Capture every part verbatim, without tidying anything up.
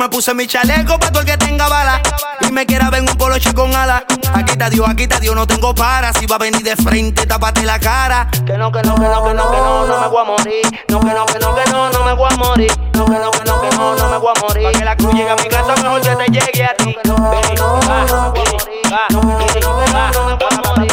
me puse mi chaleco pa' todo el que tenga bala. Y me quiera ver un poloche con alas. Aquí está Dios, aquí está Dios, no tengo para. Si va a venir de frente, tápate la cara. Que no, que no, que no, que no, que no, no me voy a morir. No, que no, que no, que no, no me voy a morir. No, que no, que no, que no, no me voy a morir. Pa' que la cruz llegue a mi casa, mejor que te llegue a ti. Ven, va, ven, va, ven, va, no me voy a morir.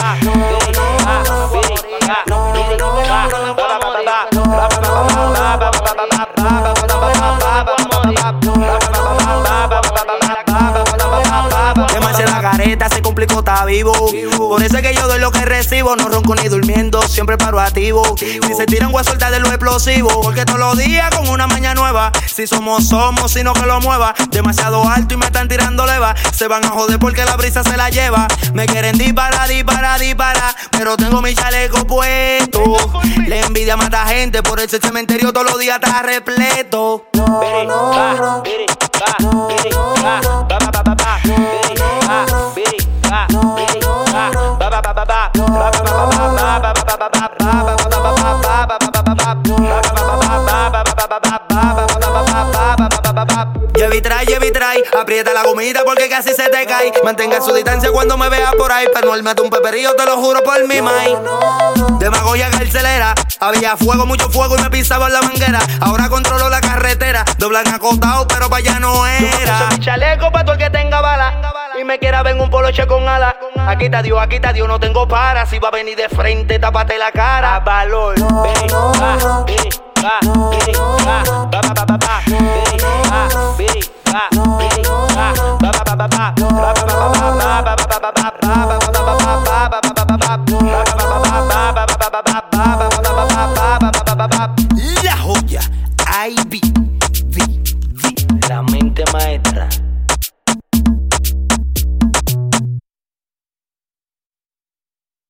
Demasiada careta, se complicó, está vivo. Por eso es que yo doy lo que recibo. No ronco ni durmiendo, siempre paro activo. Si se tiran, voy a soltar de los explosivos. Porque todos los días con una maña nueva. Si somos, somos, sino que lo mueva. Demasiado alto y me están tirando leva. Se van a joder porque la brisa se la lleva. Me quieren disparar, disparar, disparar. Pero tengo mi chaleco puesto. La envidia mata gente, por ese cementerio todos los días está repleto. Biri, va, biri, va, biri, va, ba, ba, ba, ba, ba, biri, va, biri, va, biri, va, ba, ba, ba, ba, ba, ba, ba, ba, ba, ba. Llevi trae, llevi trae, aprieta la gomita porque casi se te cae. Mantenga su distancia cuando me veas por ahí. Pero él mete un peperillo, te lo juro por mi mai. Demagogia carcelera, había fuego, mucho fuego y me pisaba en la manguera. Ahora controlo la carretera, doblan acostado pero pa' allá no era. Yo me puse mi chaleco pa' todo el que tenga bala. Y me quiera ver un poloche con alas. Aquí está Dios, aquí está Dios, no tengo para. Si va a venir de frente, tápate la cara. Valor, biri, va, biri, va, biri, va, ba, ba, ba, ba, ba, biri, va, biri, va, biri, va, ba, ba, ba, ba, ba, ba, ba, ba, ba, la joya, I B, V, V, la mente maestra.